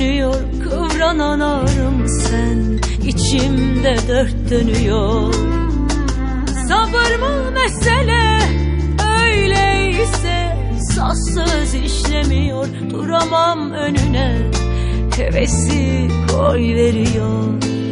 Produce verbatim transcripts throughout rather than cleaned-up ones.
dönüyor, kıvranan ağrım sen, içimde dört dönüyor. Sabır mı mesele, öyleyse saz söz işlemiyor. Duramam önüne, hevesi koy veriyor.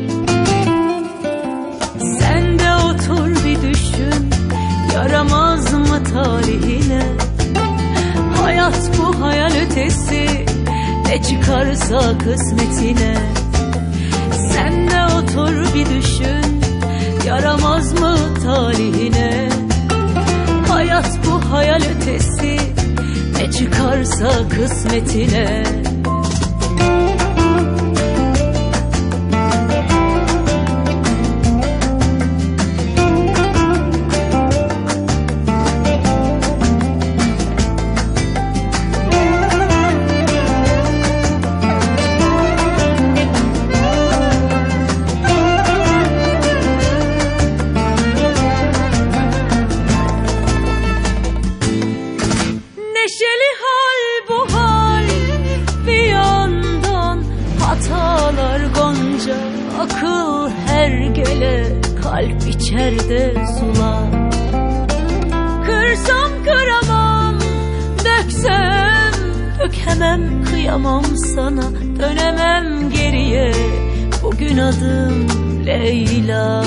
Sen de otur bir düşün, yaramaz mı talihine? Hayat bu hayal ötesi, ne çıkarsa kısmetine. Sen de otur bir düşün, yaramaz mı talihine? Hayat bu hayal ötesi, ne çıkarsa kısmetine. Neşeli hal bu hal, bir yandan hatalar gonca, akıl hergele, kalp içerde sular. Kırsam kıramam, döksem dökemem, kıyamam sana, dönemem geriye, bugün adım Leyla.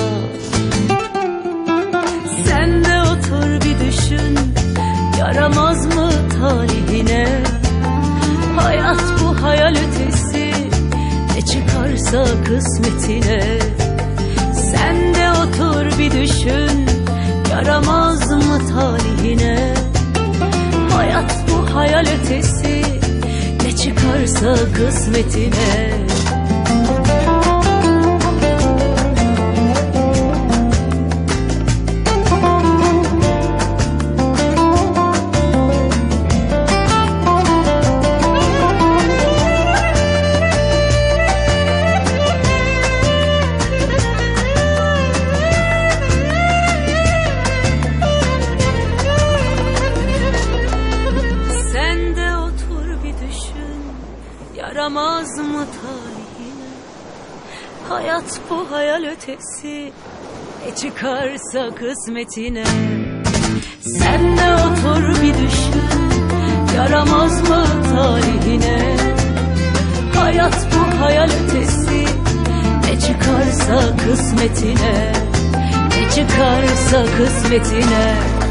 Sen de otur bir düşün, yaramaz mı talihine? Hayat bu hayal ötesi, ne çıkarsa kısmetine. Sen de otur bir düşün, yaramaz mı talihine? Hayat bu hayal ötesi, ne çıkarsa kısmetine. Yaramaz mı talihine? Hayat bu hayal ötesi, ne çıkarsa kısmetine. Sen de otur bir düşün, yaramaz mı talihine? Hayat bu hayal ötesi, ne çıkarsa kısmetine. Ne çıkarsa kısmetine.